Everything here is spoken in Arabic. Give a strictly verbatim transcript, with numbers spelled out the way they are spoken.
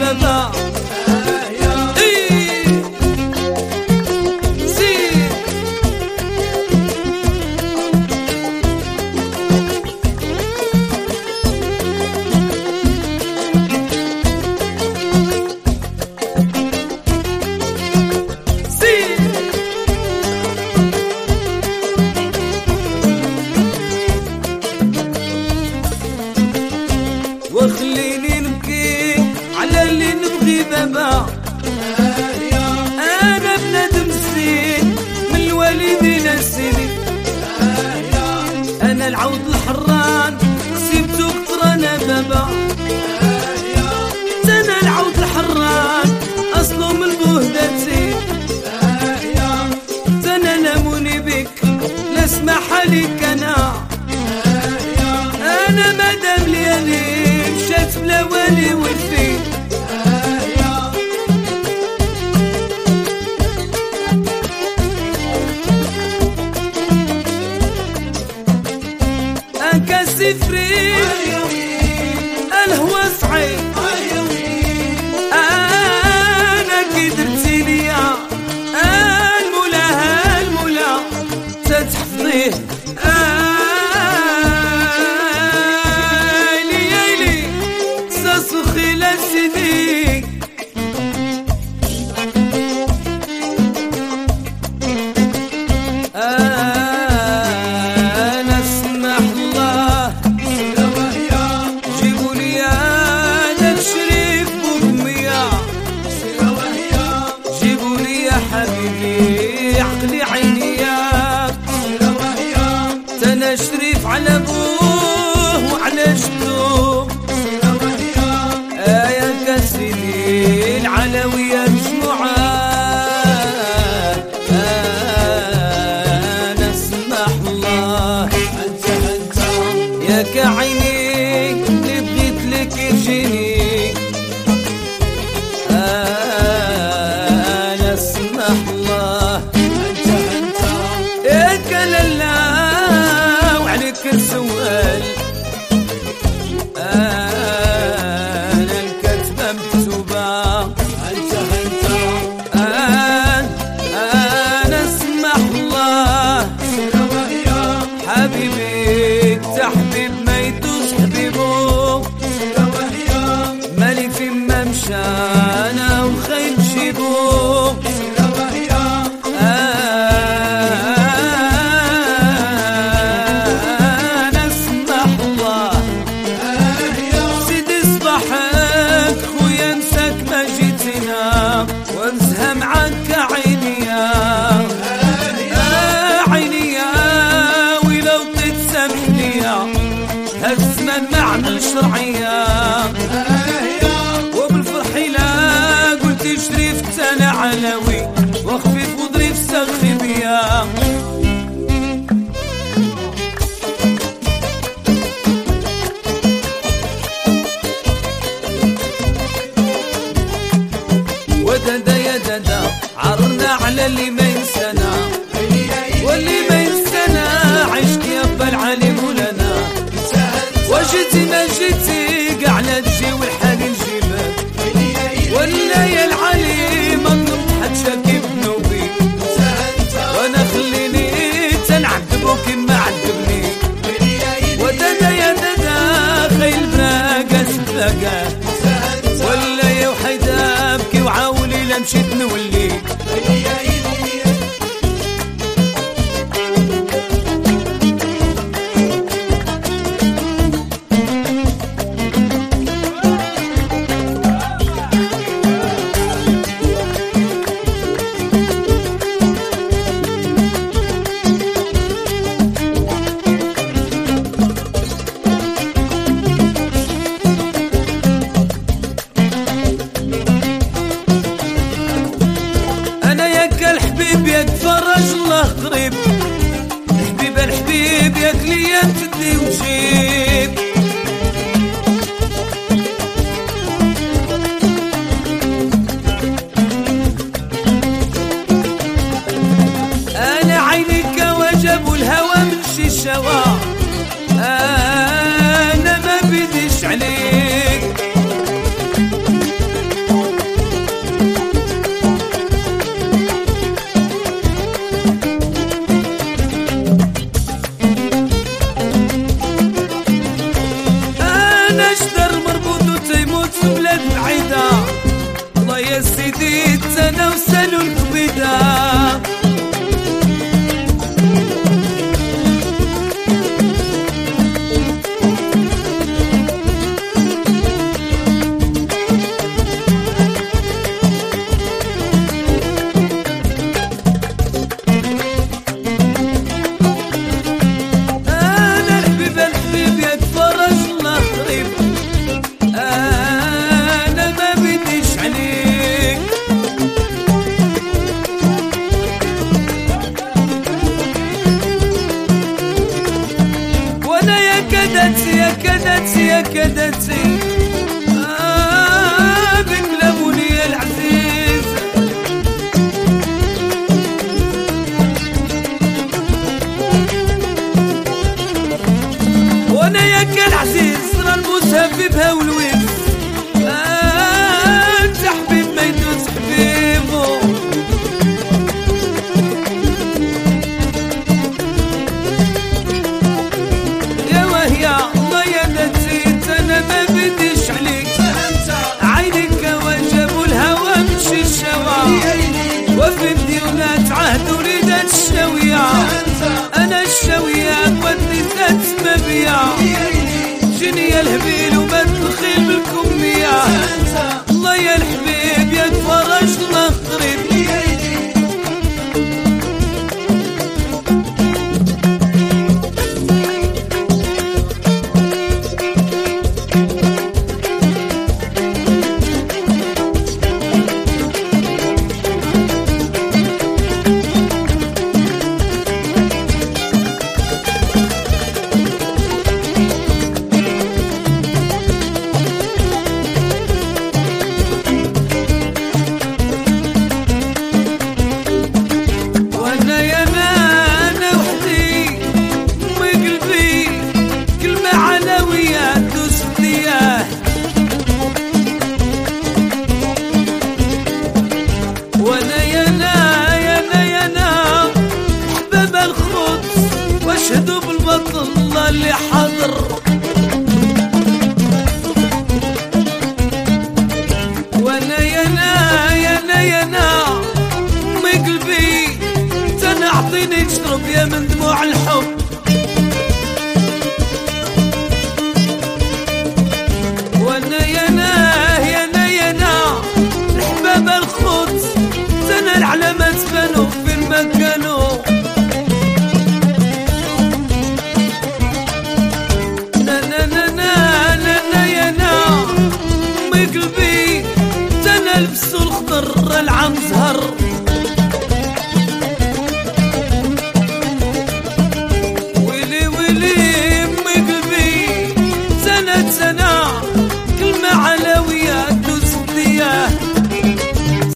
بابا وخليني نبكي على اللي نبغي بابا. انا بنادم الزين من الوالدين السنين، انا العود الحران سيبتو كترانا بابا. انا العود الحران اصله من بوهدتي، انا ناموني بك لا اسمح عليك. انا انا مادام ليالي مشات بلا والي والفي، انكاسي فريق الهوى صعيب. انا كي درتي ليا المولا المولا تتحفظيه. عقلي عيني ياك تنا شريف على ابوه وعلى جدو. آية كسيدي العلوية مجموعة. أنا اسمح الله أنت أنت ياك عيني اللي بغيت لك يجيني. أنا اسمح الله السؤال. أنا الكتبة مكتوبة أنت أنت أنا أنا اسمح الله حبيبي تحبيب ما يدوس حبيبه مالي فيما مشى أنا وخيل جيبه. وامزها معاك عينيا عينيا ولو طيت سامحنيا هالزمان ما عمل شرعية. وبالفرح لا قلت شريفت انا علوي وخفيف وظريف سخي بيا. وددا يا ددا عرنا على اللي ما ينسانا واللي ما ينسانا عشت يا ابا العلي مولانا. وجيتي ما جيتي قاع لا تجي والحال نجيبك ولا يا العلي ما طلبت حد شاكي بنوبي. وانا خليني تنعذبو كيما عذبني. وددا يا ددا خيل براقة سباقة ولا يا وحيدة بكي وعاولي لا مشيت نولي. الحبيب ياك فرج الله قريب، الحبيب الحبيب ياك ليا تدي وجيب. انا عينيك وجب الهوى من شي شوا، انا ما بديش عليك كدتي يا كدتي يا كدتي آه بكلموني يا العزيز. وانا ياك العزيز راه المسبب ها والويل آه انت حبيب ما يدوز حبيبو. يا وهيا الله يا نسيت انا ما بديش عليك عينك وجابوا الهوى مشي الشوا وفي مديونات عهد وليدات الشاوية انا الشاوية ودي ذات مبيا جيني يا الهبيل وما تدخل بالكمية. الله يا الحبيب يا تفرج الله قريب. وانا يانا يانا يانا حباب الخبز واشهدوا بالبطل الله اللي حاضر. وانا يانا يانا يانا امي قلبي تنا اعطيني تشرب يا من دموع الحب. وانا يانا يانا يانا الحباب الخبز تنا العلامات بانوا في المكانو. نا نا نا نا نا يانا امي قلبي تنا لبسوا الخضر العمز